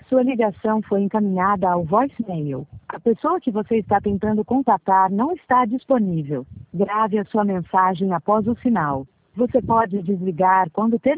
Sua ligação foi encaminhada ao voicemail. A pessoa que você está tentando contatar não está disponível. Grave a sua mensagem após o sinal. Você pode desligar quando terminar.